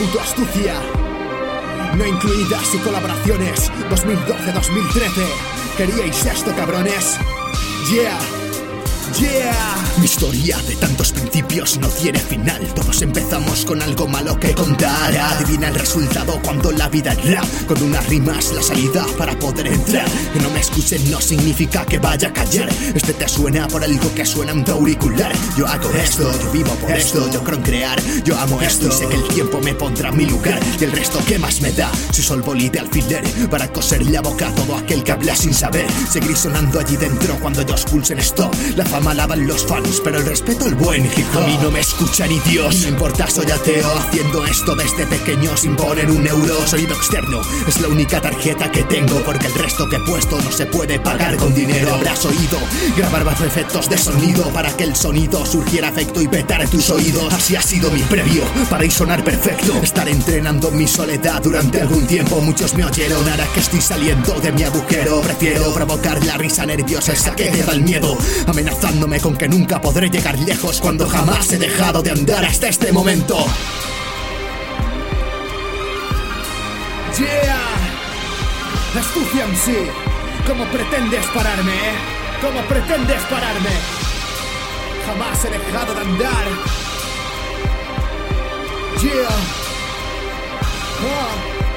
puto astucia. No incluidas y colaboraciones 2012-2013. ¿Queríais esto, cabrones? Yeah. Yeah. Mi historia de tantos principios no tiene final. Todos empezamos con algo malo que contar. Adivina el resultado cuando la vida es rap. Con unas rimas la salida para poder entrar. Que no me escuchen no significa que vaya a callar. Este te suena por algo que suena un auricular. Yo hago esto, yo vivo por esto. Yo creo en crear, yo amo esto. Y sé que el tiempo me pondrá en mi lugar. Y el resto ¿qué más me da? Si soy boli de alfiler para coser la boca a todo aquel que habla sin saber. Seguir sonando allí dentro cuando ellos pulsen stop. La fama lavan los fans, pero el respeto el buen hip hop. A mí no me escucha ni Dios. Y no importa, soy ateo. Haciendo esto desde pequeño sin poner un euro. Sonido externo es la única tarjeta que tengo, porque el resto que he puesto no se puede pagar con dinero. Habrás oído grabar bajo efectos de sonido para que el sonido surgiera efecto y petar tus oídos. Así ha sido mi previo para ir sonar perfecto. Estar entrenando mi soledad durante algún tiempo. Muchos me oyeron, ahora que estoy saliendo de mi agujero. Prefiero provocar la risa nerviosa, esa que te da el miedo, amenazándome con que nunca podré llegar lejos cuando jamás he dejado de andar hasta este momento. Yeah. Astucia en sí. ¿Cómo pretendes pararme, ¿Cómo pretendes pararme? Jamás he dejado de andar. Yeah.